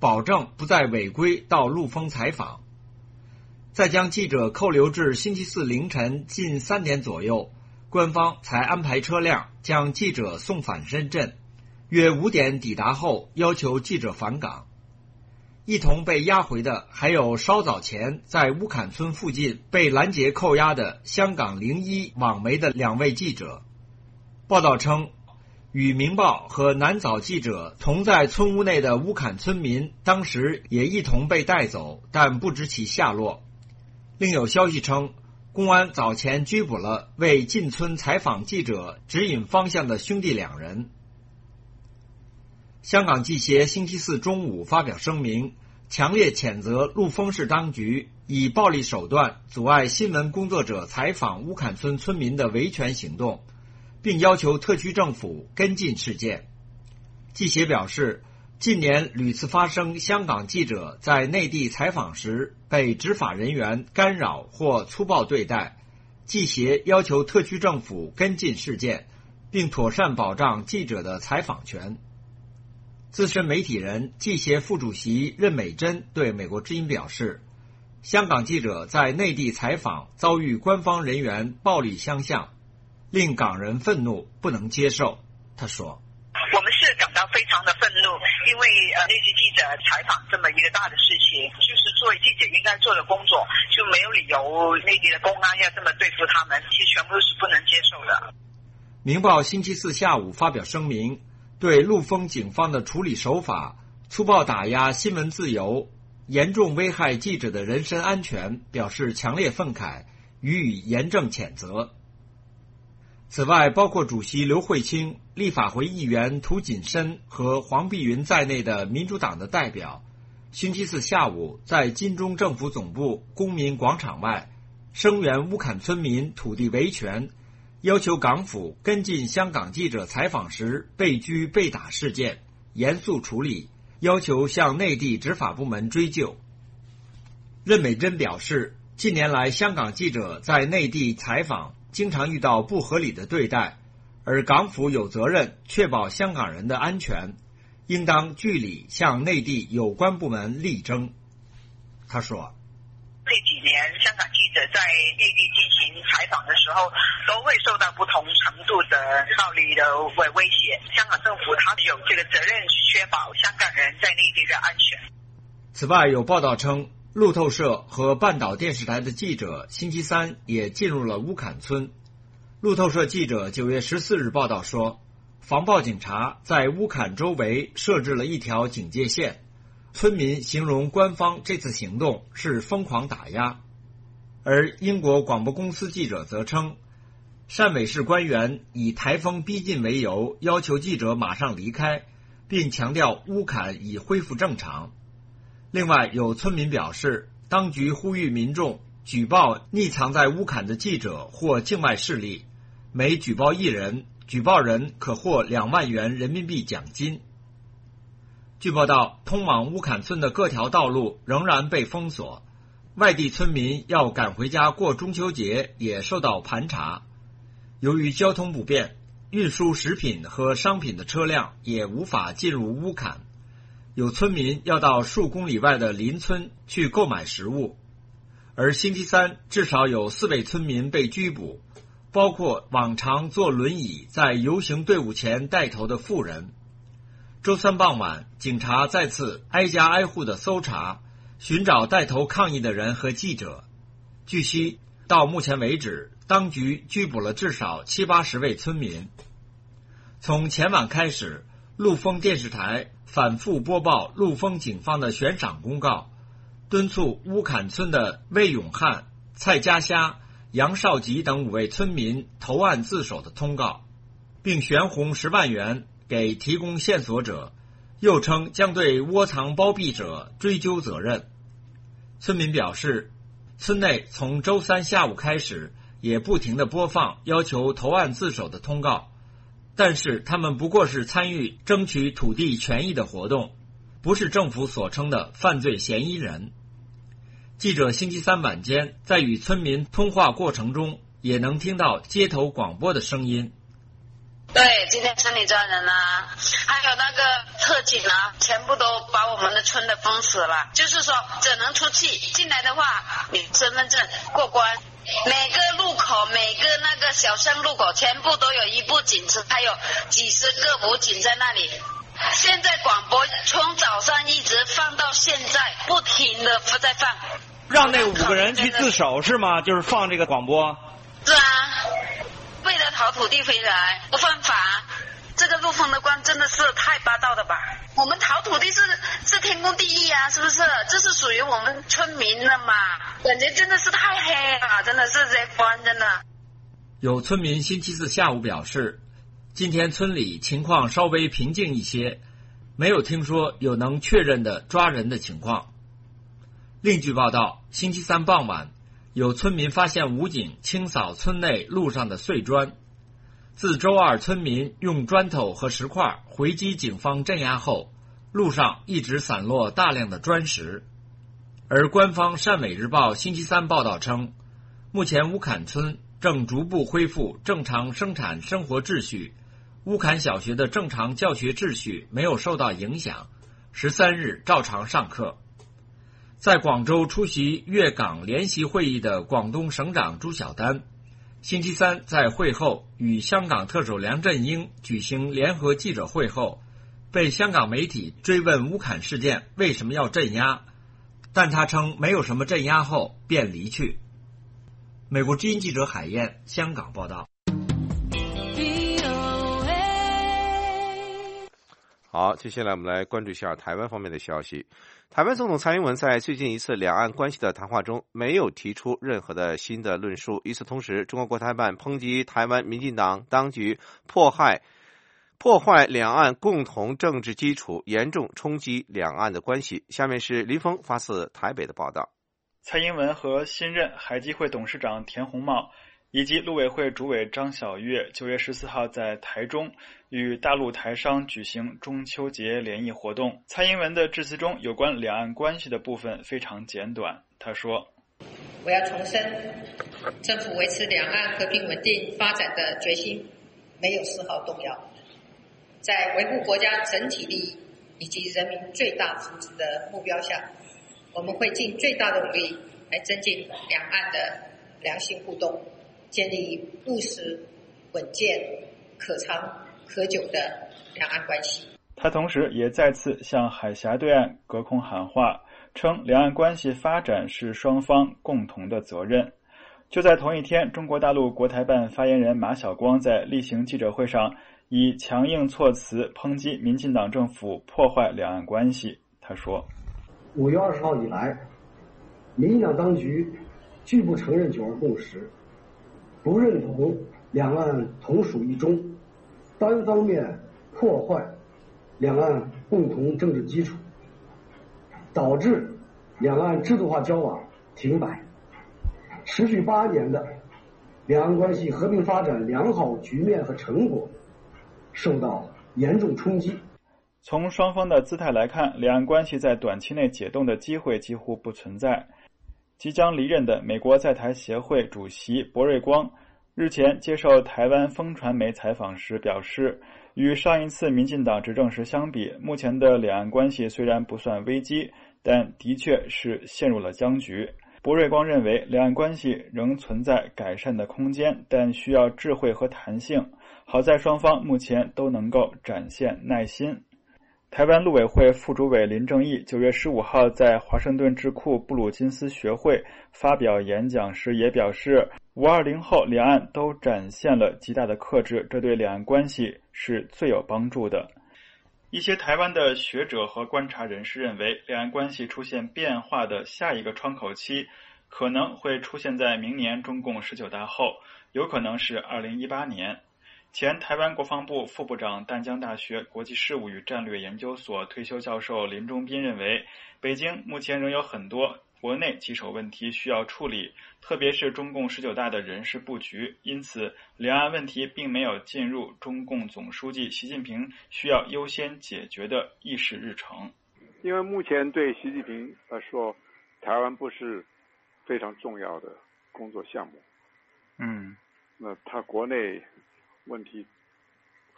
保证不再违规到陆丰采访。在将记者扣留至星期四凌晨近3点左右，官方才安排车辆将记者送返深圳，约5点抵达后要求记者返港。一同被押回的还有稍早前在乌坎村附近被拦截扣押的香港01网媒的2位记者。报道称，与《明报》和南早记者同在村屋内的乌坎村民当时也一同被带走，但不知其下落。另有消息称，公安早前拘捕了为进村采访记者指引方向的兄弟2人。香港记协星期四中午发表声明，强烈谴责陆丰市当局以暴力手段阻碍新闻工作者采访乌坎村村民的维权行动，并要求特区政府跟进事件。记协表示，近年屡次发生香港记者在内地采访时被执法人员干扰或粗暴对待，记协要求特区政府跟进事件，并妥善保障记者的采访权。资深媒体人、记协副主席任美珍对美国之音表示，香港记者在内地采访遭遇官方人员暴力相向，令港人愤怒，不能接受。他说， 我们是感到非常的愤怒，因为内地记者采访这么一个大的事情，就是作为记者应该做的工作，就没有理由内地的公安要这么对付他们，其实全部都是不能接受的。 明报星期四下午发表声明，对陆丰警方的处理手法、粗暴打压新闻自由、严重危害记者的人身安全表示强烈愤慨，予以严正谴责。此外，包括主席刘慧卿、立法会议员涂谨申和黄碧云在内的民主党的代表，星期四下午在金钟政府总部公民广场外声援乌坎村民土地维权，要求港府跟进香港记者采访时被拘被打事件，严肃处理，要求向内地执法部门追究。任美珍表示，近年来香港记者在内地采访经常遇到不合理的对待，而港府有责任确保香港人的安全，应当据理向内地有关部门力争。他说， 这几年香港记者在内地进行采访的时候，都会受到不同程度的暴力的威胁，香港政府他有这个责任去确保香港人在内地的安全。 此外，有报道称，路透社和半岛电视台的记者星期三也进入了乌坎村。路透社记者9月14日报道说，防暴警察在乌坎周围设置了一条警戒线，村民形容官方这次行动是疯狂打压。而英国广播公司记者则称，汕尾市官员以台风逼近为由，要求记者马上离开，并强调乌坎已恢复正常。另外，有村民表示，当局呼吁民众举报匿藏在乌坎的记者或境外势力，每举报1人，举报人可获2万元人民币奖金。据报道，通往乌坎村的各条道路仍然被封锁，外地村民要赶回家过中秋节也受到盘查。由于交通不便，运输食品和商品的车辆也无法进入乌坎，有村民要到数公里外的邻村去购买食物。而星期三至少有4位村民被拘捕，包括往常坐轮椅在游行队伍前带头的妇人。周三傍晚，警察再次挨家挨户的搜查，寻找带头抗议的人和记者。据悉，到目前为止，当局拘捕了至少70-80位村民。从前晚开始，陆丰电视台反复播报陆丰警方的悬赏公告，敦促乌坎村的魏永汉、蔡家虾、杨少吉等5位村民投案自首的通告，并悬红10万元给提供线索者，又称将对窝藏包庇者追究责任。村民表示，村内从周三下午开始也不停地播放要求投案自首的通告，但是他们不过是参与争取土地权益的活动，不是政府所称的犯罪嫌疑人。记者星期三晚间在与村民通话过程中，也能听到街头广播的声音。 对，今天村里抓人啊，还有那个特警啊，全部都把我们的村的封死了。就是说，只能出去，进来的话，你身份证过关。每个路口，每个那个小巷路口，全部都有一部警车，还有几十个武警在那里。现在广播从早上一直放到现在，不停的在放。 让那5个人去自首是吗？就是放这个广播。 是啊，为了讨土地回来，不犯法。这个陆丰的官真的是太霸道了吧？我们讨土地是天公地义啊，是不是？这是属于我们村民的嘛？感觉真的是太黑了，真的是这官真的。 有村民星期四下午表示，今天村里情况稍微平静一些，没有听说有能确认的抓人的情况。另据报道，星期三傍晚，有村民发现武警清扫村内路上的碎砖。自周二村民用砖头和石块回击警方镇压后，路上一直散落大量的砖石。而官方汕尾日报星期三报道称，目前乌坎村正逐步恢复正常生产生活秩序，乌坎小学的正常教学秩序没有受到影响，13日照常上课。在广州出席粤港联席会议的广东省长朱晓丹星期三在会后与香港特首梁振英举行联合记者会后，被香港媒体追问乌坎事件为什么要镇压，但他称没有什么镇压后便离去。美国之音记者海燕香港报道。 好，接下来我们来关注一下台湾方面的消息。台湾总统蔡英文在最近一次两岸关系的谈话中没有提出任何的新的论述。与此同时，中国国台办抨击台湾民进党当局破坏两岸共同政治基础，严重冲击两岸的关系。下面是林峰发自台北的报道。 蔡英文和新任海基会董事长田宏茂以及陆委会主委张晓月9月14号在台中与大陆台商举行中秋节联谊活动。蔡英文的致辞中有关两岸关系的部分非常简短，他说： 我要重申，政府维持两岸和平稳定发展的决心没有丝毫动摇，在维护国家整体利益以及人民最大福祉的目标下，我们会尽最大的努力来增进两岸的良性互动，建立务实、稳健、可长可久的两岸关系。 他同时也再次向海峡对岸隔空喊话，称两岸关系发展是双方共同的责任。就在同一天，中国大陆国台办发言人马晓光在例行记者会上以强硬措辞抨击民进党政府破坏两岸关系。他说 ：5月20号以来，民进党当局拒不承认九二共识，不认同两岸同属一中，单方面破坏两岸共同政治基础，导致两岸制度化交往停摆，持续8年的两岸关系和平发展良好局面和成果受到严重冲击。 从双方的姿态来看，两岸关系在短期内解冻的机会几乎不存在。即将离任的美国在台协会主席博瑞光日前接受台湾风传媒采访时表示，与上一次民进党执政时相比，目前的两岸关系虽然不算危机，但的确是陷入了僵局。博瑞光认为，两岸关系仍存在改善的空间，但需要智慧和弹性。好在双方目前都能够展现耐心。台湾陆委会副主委林正义9月15号在华盛顿智库布鲁金斯学会发表演讲时也表示，520后两岸都展现了极大的克制，这对两岸关系是最有帮助的。一些台湾的学者和观察人士认为，两岸关系出现变化的下一个窗口期可能会出现在明年中共19大后，有可能是2018年。前台湾国防部副部长、淡江大学国际事务与战略研究所退休教授林中斌认为，北京目前仍有很多国内棘手问题需要处理，特别是中共19大的人事布局，因此两岸问题并没有进入中共总书记习近平需要优先解决的议事日程。 因为目前对习近平来说，台湾不是非常重要的工作项目。那他国内问题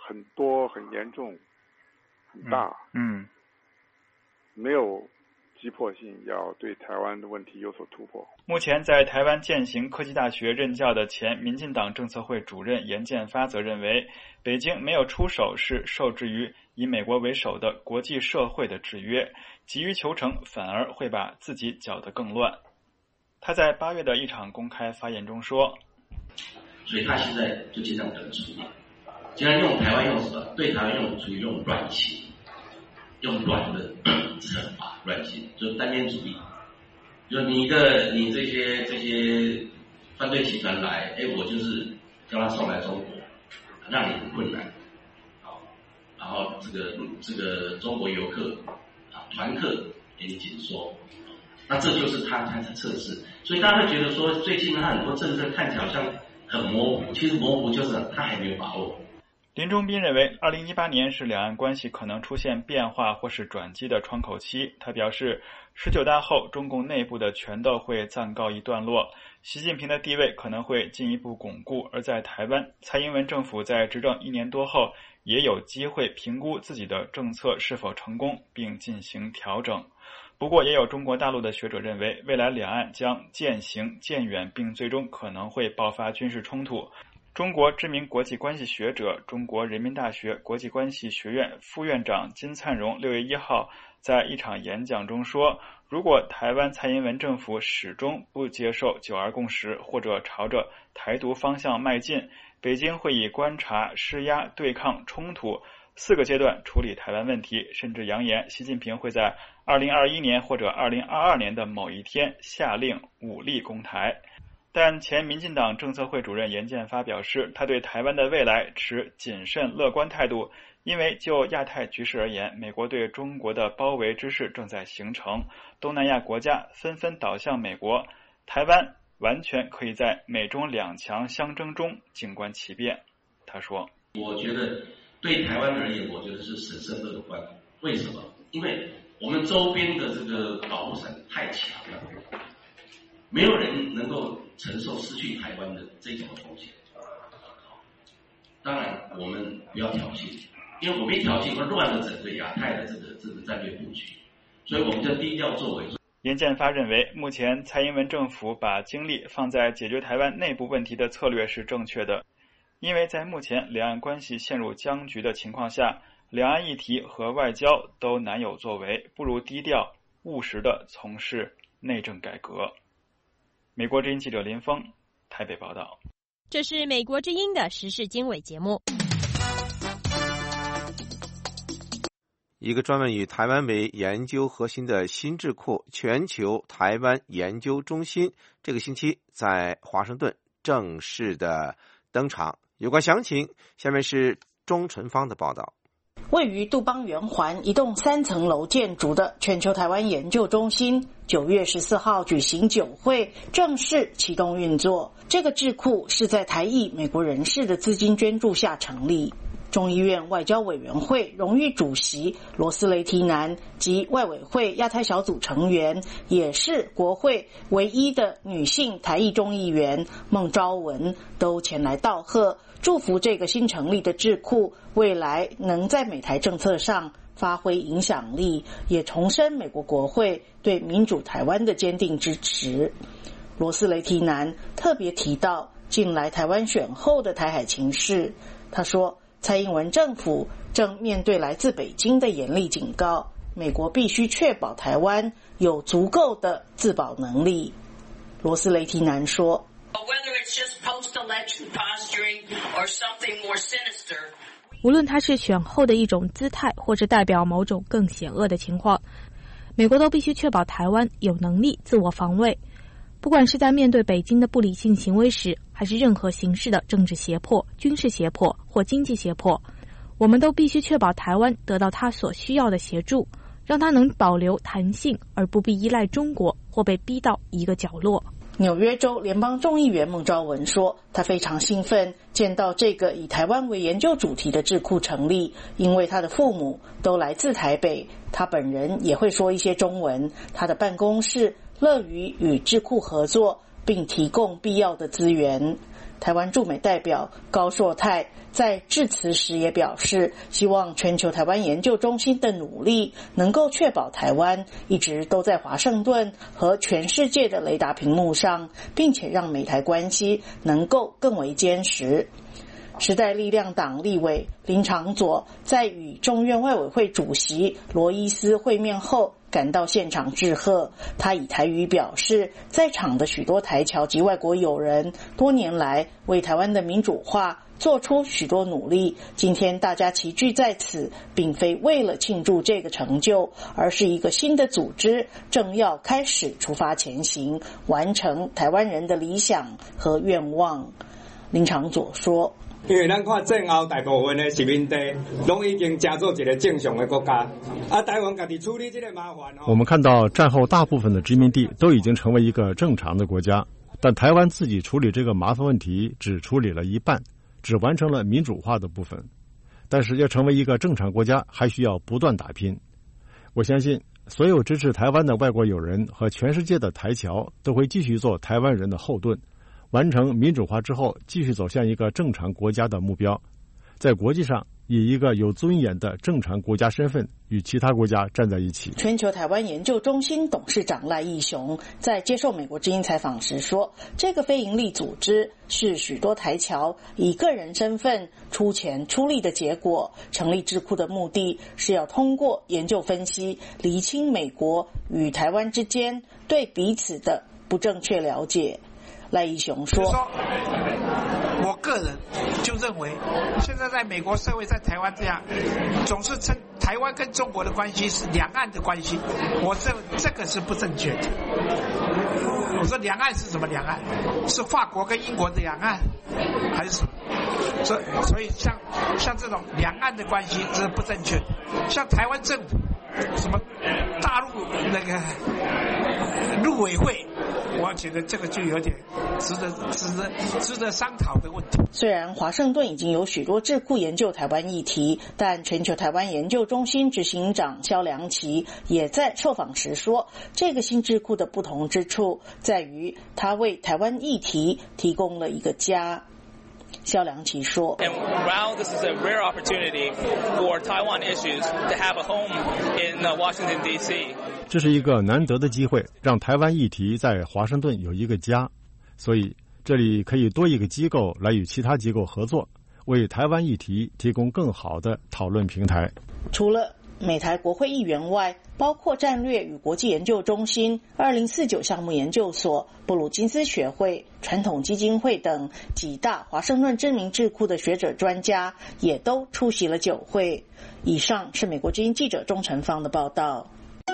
很多、很严重、很大，没有急迫性要对台湾的问题有所突破。 目前在台湾践行科技大学任教的前民进党政策会主任严建发则认为，北京没有出手是受制于以美国为首的国际社会的制约，急于求成反而会把自己搅得更乱。他在8月的一场公开发言中说， 所以他现在就尽量等处理，尽量用台湾用什么？对台湾用属于用软性，用软的惩罚，软性就是单边主义。就你这些犯罪集团来，我就是将他送来中国，让你很困难，然后这个中国游客团客给你紧缩，那这就是他的测试。所以大家会觉得说，最近他很多政策看起来好像很模糊，其实模糊就是他还没有把握。 林忠斌认为2018年是两岸关系可能出现变化或是转机的窗口期。他表示，19大后中共内部的权斗会暂告一段落，习近平的地位可能会进一步巩固，而在台湾，蔡英文政府在执政1年多后也有机会评估自己的政策是否成功并进行调整。不过也有中国大陆的学者认为，未来两岸将渐行渐远，并最终可能会爆发军事冲突。中国知名国际关系学者、中国人民大学国际关系学院副院长金灿荣6月1号在一场演讲中说，如果台湾蔡英文政府始终不接受9·2共识，或者朝着台独方向迈进，北京会以观察、施压、对抗、冲突4个阶段处理台湾问题，甚至扬言习近平会在2021年或者2022年的某一天下令武力攻台。但前民进党政策会主任严建发表示，他对台湾的未来持谨慎乐观态度，因为就亚太局势而言，美国对中国的包围之势正在形成，东南亚国家纷纷倒向美国，台湾完全可以在美中两强相争中静观其变。他说， 我觉得对台湾而言，我觉得是审慎乐观。为什么？因为我们周边的这个保护伞太强了，没有人能够承受失去台湾的这种风险。当然，我们不要挑衅，因为我们一挑衅会乱了整个亚太的这个战略布局，所以我们就低调作为。 严建发认为，目前蔡英文政府把精力放在解决台湾内部问题的策略是正确的，因为在目前两岸关系陷入僵局的情况下，两岸议题和外交都难有作为，不如低调务实地从事内政改革。美国之音记者林峰台北报道。 这是美国之音的时事经纬节目。 一个专门以台湾为研究核心的新智库全球台湾研究中心，这个星期在华盛顿正式的登场。有关详情，下面是钟纯芳的报道。 位于杜邦圆环一栋3层楼建筑的全球台湾研究中心9月14号举行酒会，正式启动运作。这个智库是在台裔美国人士的资金捐助下成立。众议院外交委员会荣誉主席罗斯雷提南及外委会亚太小组成员，也是国会唯一的女性台裔众议员孟昭文都前来道贺，祝福这个新成立的智库未来能在美台政策上发挥影响力，也重申美国国会对民主台湾的坚定支持。罗斯雷提南特别提到近来台湾选后的台海情势，他说，蔡英文政府正面对来自北京的严厉警告，美国必须确保台湾有足够的自保能力。罗斯雷提南说， 无论它是选后的一种姿态，或是代表某种更险恶的情况，美国都必须确保台湾有能力自我防卫。不管是在面对北京的不理性行为时，还是任何形式的政治胁迫、军事胁迫或经济胁迫，我们都必须确保台湾得到他所需要的协助，让他能保留弹性，而不必依赖中国或被逼到一个角落。 纽约州联邦众议员孟昭文说，他非常兴奋见到这个以台湾为研究主题的智库成立，因为他的父母都来自台北，他本人也会说一些中文，他的办公室乐于与智库合作，并提供必要的资源。 台湾驻美代表高硕泰在致辞时也表示，希望全球台湾研究中心的努力能够确保台湾一直都在华盛顿和全世界的雷达屏幕上，并且让美台关系能够更为坚实。时代力量党立委林长佐在与众院外委会主席罗伊斯会面后赶到现场致贺，他以台语表示，在场的许多台侨及外国友人多年来为台湾的民主化做出许多努力，今天大家齐聚在此，并非为了庆祝这个成就，而是一个新的组织正要开始出发前行，完成台湾人的理想和愿望。林长佐说， 因为咱看战后大部分的殖民地拢已经加做一个正常的国家，台湾家己处理这个麻烦。 我们看到战后大部分的殖民地都已经成为一个正常的国家，但台湾自己处理这个麻烦问题只处理了一半，只完成了民主化的部分。但是要成为一个正常国家，还需要不断打拼。我相信所有支持台湾的外国友人和全世界的台侨都会继续做台湾人的后盾，完成民主化之后，继续走向一个正常国家的目标，在国际上以一个有尊严的正常国家身份与其他国家站在一起。 全球台湾研究中心董事长赖义雄在接受美国之音采访时说，这个非营利组织是许多台侨以个人身份出钱出力的结果，成立智库的目的是要通过研究分析，厘清美国与台湾之间对彼此的不正确了解。赖义雄说， 我个人就认为，现在在美国社会，在台湾这样，总是称台湾跟中国的关系是两岸的关系，我这个是不正确的。我说两岸是什么两岸？是法国跟英国的两岸，还是什么？所以像这种两岸的关系这是不正确的。像台湾政府，什么大陆那个陆委会，我觉得这个就有点值得商讨的问题。 虽然华盛顿已经有许多智库研究台湾议题，但全球台湾研究中心执行长萧良奇也在受访时说，这个新智库的不同之处在于他为台湾议题提供了一个家。萧良奇说， Wow, this is a rare opportunity for Taiwan issues to have a home in Washington, D.C. 这是一个难得的机会，让台湾议题在华盛顿有一个家，所以这里可以多一个机构来与其他机构合作，为台湾议题提供更好的讨论平台。 除了美台国会议员外，包括战略与国际研究中心、2049项目研究所、布鲁金斯学会、传统基金会等几大华盛顿知名智库的学者专家也都出席了酒会。以上是美国之音记者钟成芳的报道。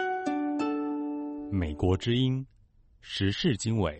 美国之音时事经纬，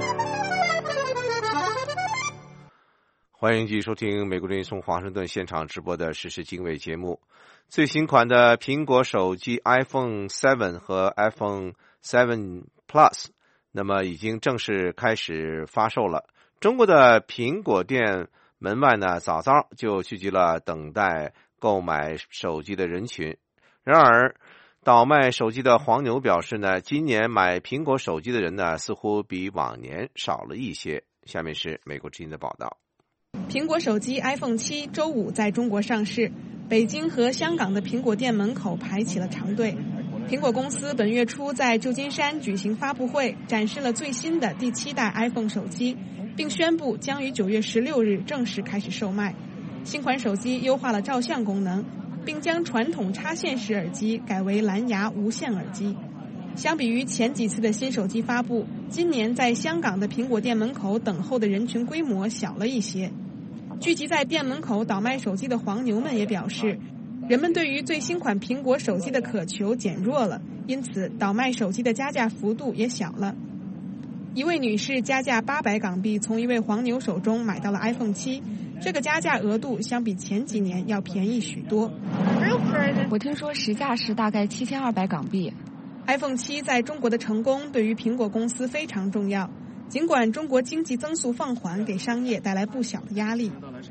欢迎继续收听美国之音从华盛顿现场直播的时事经纬节目。最新款的苹果手机 iPhone 7和 iPhone 7 Plus 那么已经正式开始发售了。中国的苹果店门外呢，早早就聚集了等待购买手机的人群。然而倒卖手机的黄牛表示呢，今年买苹果手机的人呢，似乎比往年少了一些。下面是美国之音的报道。 苹果手机 iPhone 7周五在中国上市，北京和香港的苹果店门口排起了长队。苹果公司本月初在旧金山举行发布会，展示了最新的第7代 iPhone 手机，并宣布将于9月16日正式开始售卖。新款手机优化了照相功能，并将传统插线式耳机改为蓝牙无线耳机。相比于前几次的新手机发布，今年在香港的苹果店门口等候的人群规模小了一些。聚集在店门口倒卖手机的黄牛们也表示，人们对于最新款苹果手机的渴求减弱了，因此倒卖手机的加价幅度也小了。一位女士加价800港币从一位黄牛手中买到了 iPhone 7，这个加价额度相比前几年要便宜许多。 我听说实价是大概7200港币。 iPhone 7在中国的成功对于苹果公司非常重要，尽管中国经济增速放缓给商业带来不小的压力。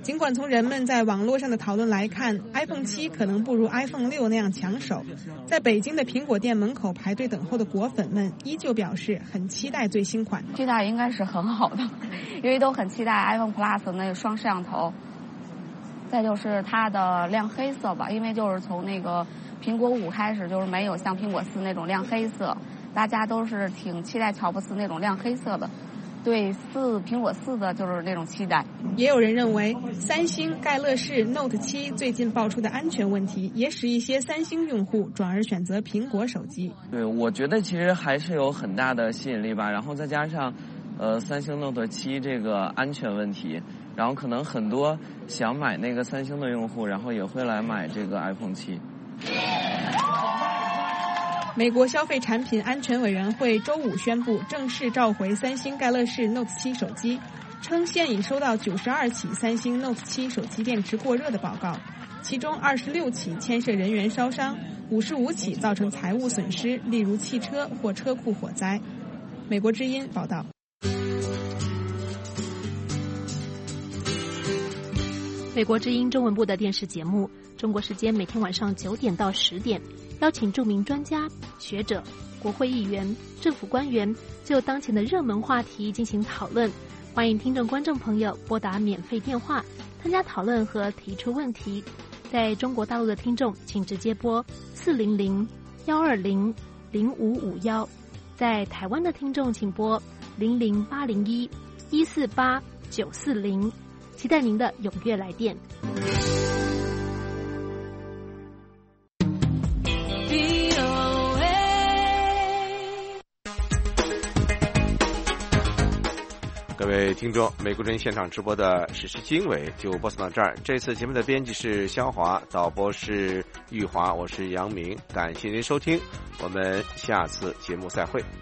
尽管从人们在网络上的讨论来看 ，iPhone 7可能不如 iPhone 6那样抢手，在北京的苹果店门口排队等候的果粉们依旧表示很期待最新款。 期待应该是很好的，因为都很期待 iPhone Plus 那个双摄像头，再就是它的亮黑色吧，因为就是从那个苹果5开始就是没有像苹果4那种亮黑色，大家都是挺期待乔布斯那种亮黑色的。对苹果4的就是那种期待。 也有人认为，三星盖乐世 Note 7最近爆出的安全问题，也使一些三星用户转而选择苹果手机。 对，我觉得其实还是有很大的吸引力吧。然后再加上，三星 Note 7这个安全问题，然后可能很多想买那个三星的用户，然后也会来买这个 iPhone 7。 美国消费产品安全委员会周五宣布正式召回三星盖乐世 Note 7手机，称现已收到92起三星 Note 7手机电池过热的报告，其中26起牵涉人员烧伤，55起造成财物损失，例如汽车或车库火灾。美国之音报道。 美国之音中文部的电视节目，中国时间每天晚上9点到10点，邀请著名专家、学者、国会议员、政府官员就当前的热门话题进行讨论。欢迎听众观众朋友拨打免费电话参加讨论和提出问题。在中国大陆的听众请直接拨400-120-0551，在台湾的听众请拨00801-148-940，期待您的踊跃来电。 各位听众，美国之音现场直播的时事经纬就播送到这儿。这次节目的编辑是肖华，导播是玉华，我是杨明，感谢您收听，我们下次节目再会。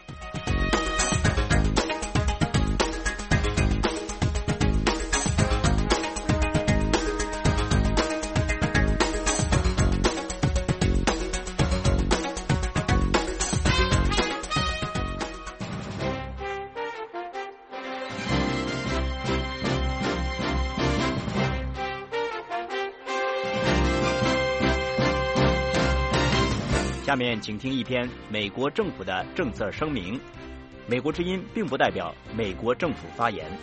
下面请听一篇美国政府的政策声明。美国之音并不代表美国政府发言。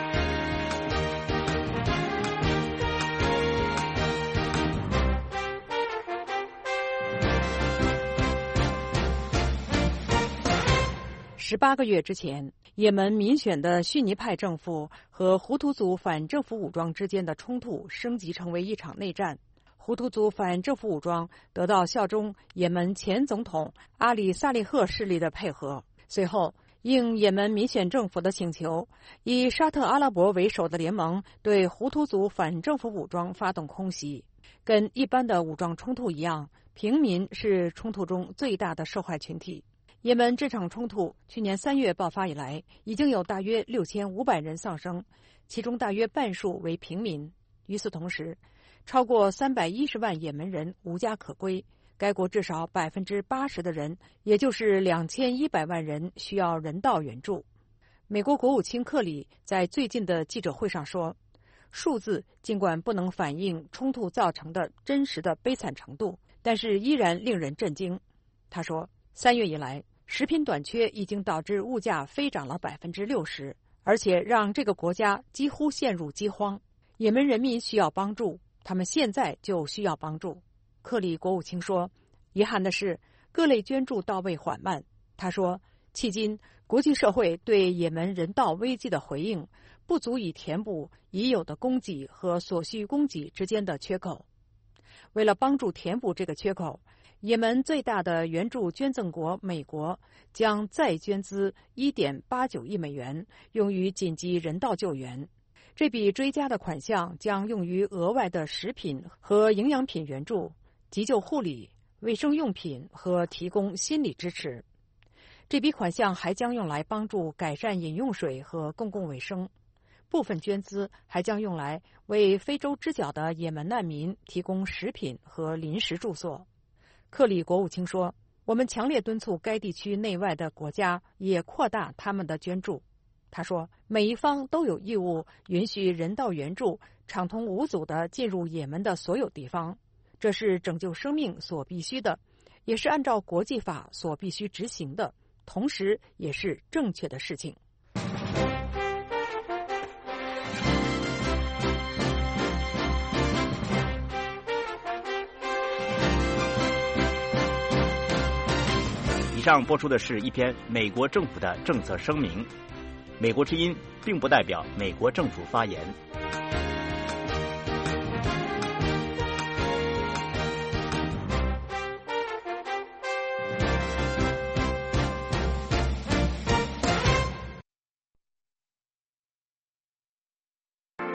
18个月之前，也门民选的逊尼派政府和胡图族反政府武装之间的冲突升级成为一场内战。胡图族反政府武装得到效忠也门前总统阿里萨利赫势力的配合，随后应也门民选政府的请求，以沙特阿拉伯为首的联盟对胡图族反政府武装发动空袭。跟一般的武装冲突一样，平民是冲突中最大的受害群体。也门这场冲突去年3月爆发以来，已经有大约6500人丧生，其中大约半数为平民。与此同时，超过310万也门人无家可归，该国至少80%的人，也就是2100万人需要人道援助。美国国务卿克里在最近的记者会上说，数字尽管不能反映冲突造成的真实的悲惨程度，但是依然令人震惊。他说，3月以来，食品短缺已经导致物价飞涨了60%，而且让这个国家几乎陷入饥荒。也门人民需要帮助，他们现在就需要帮助。克里国务卿说，遗憾的是，各类捐助到位缓慢。他说，迄今国际社会对也门人道危机的回应不足以填补已有的供给和所需供给之间的缺口。为了帮助填补这个缺口，也门最大的援助捐赠国美国将再捐资1.89亿美元，用于紧急人道救援。这笔追加的款项将用于额外的食品和营养品援助、急救护理、卫生用品和提供心理支持。这笔款项还将用来帮助改善饮用水和公共卫生。部分捐资还将用来为非洲之角的也门难民提供食品和临时住所。克里国务卿说，我们强烈敦促该地区内外的国家也扩大他们的捐助。 他说，每一方都有义务允许人道援助畅通无阻地进入也门的所有地方，这是拯救生命所必须的，也是按照国际法所必须执行的，同时也是正确的事情。 以上播出的是一篇美国政府的政策声明。美国之音并不代表美国政府发言。